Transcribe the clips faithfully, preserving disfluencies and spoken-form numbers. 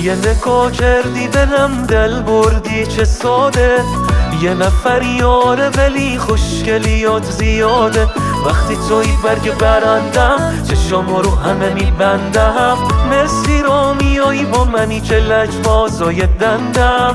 یه نگاه کردی دلم دل بردی چه ساده، یه نفر یاره ولی خوشگلیات زیاده. وقتی توی برگ برندم چشام رو همه میبندم، مرسی رو میایی با منی که لجبازای دندم.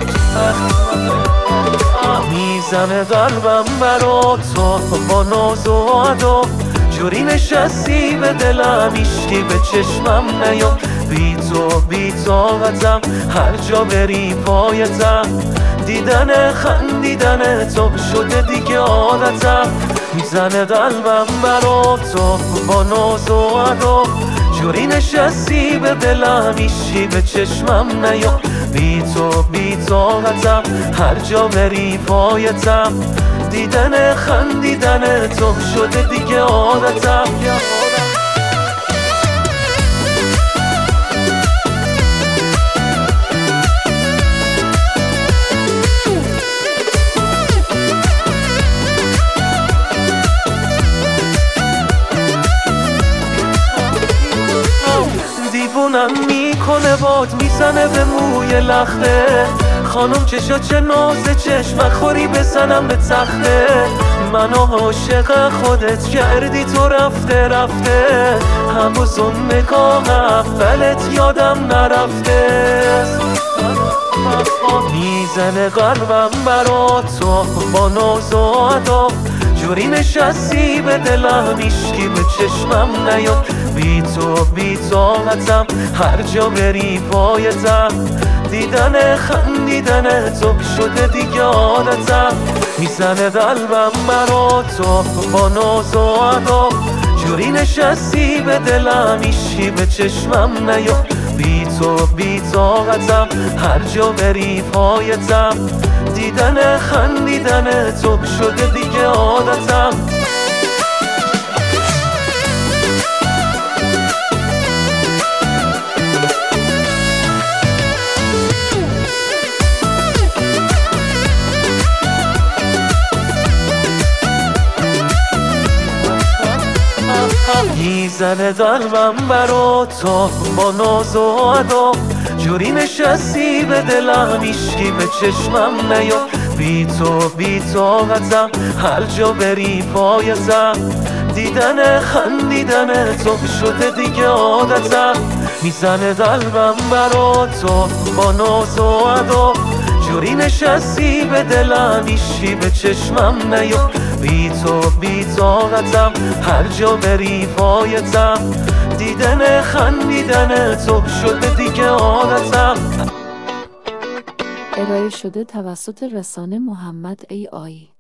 میزنه قلبم برا تو با ناز و ادا، جوری نشستی به دلم هیچکی به چشمم نیا. بی تو بی طاقتم هر جا بری پایتم، دیدن خندیدن تو شده دیگه عادتم. میزنه قلبم برا تو با ناز و ادا، جوری نشستی به دلم هیچی به چشمم نیا. بی تو بی طاقتم هر جا بری پایتم، دیدن خندیدن تو شده دیگه عادتم. دیوونم میکنه باد میزنه به موی لخته، خانم چشا چه نازه چشم خوری بزنم به تخته. منو عاشق خودت کردی تو رفته رفته، هموز اون نگاه اولت یادم نرفته. میزنه قلبم برا تو با ناز و ادا، جوری نشستی به دلم هیچکی به چشمم نیاد. بی تو بی طاقتم هر جا بری پایتم، دیدن خندیدن تو شده دیگه عادتم. میزنه قلبم برا تو با ناز و ادا، جوری نشستی به دلم هیچکی به چشمم نیاد. بی تو بی طاقتم هر جا بری پایتم، دیدن خندیدن تو شده دیگه عادتم. میزنه قلبم برا تو با ناز و ادا، جوری نشستی به دلم هیچکی به چشمم نیا. بی تو بی طاقتم هر جا بری پایتم، دیدن خندیدن تو شده دیگه عادتم. میزنه قلبم برا تو با ناز و ادا، جوری نشستی به دلم هیچکی به چشمم نیا. بی تو بی طاقتم هر جا بری پایتم، دیدن خندیدن تو شده دیگه عادتم. ارائه شده توسط رسانه محمد ای آی.